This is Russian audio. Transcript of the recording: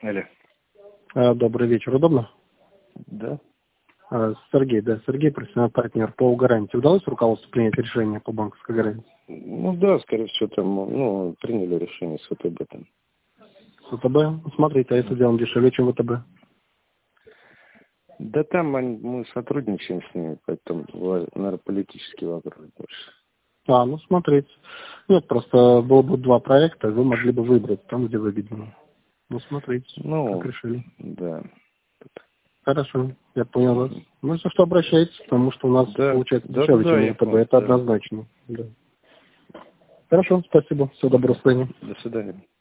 Алло. Добрый вечер. Удобно? Да. Сергей, Сергей, профессиональный партнер по гарантии. Удалось руководству принять решение по банковской гарантии? Ну да, скорее всего, там, приняли решение с ВТБ там. С ВТБ? Смотрите, а если делаем дешевле, чем ВТБ? Да там мы сотрудничаем с ними, поэтому, наверное, политический вопрос больше. Смотрите. Нет, просто было бы два проекта, вы могли бы выбрать там, где выгоднее. Смотрите, как решили. Да. Хорошо, я понял вас. Если что, обращайтесь, потому что у нас получается дешевле, чем ВТБ, это однозначно. Да. Хорошо, спасибо. Всего доброго, до свидания. До свидания.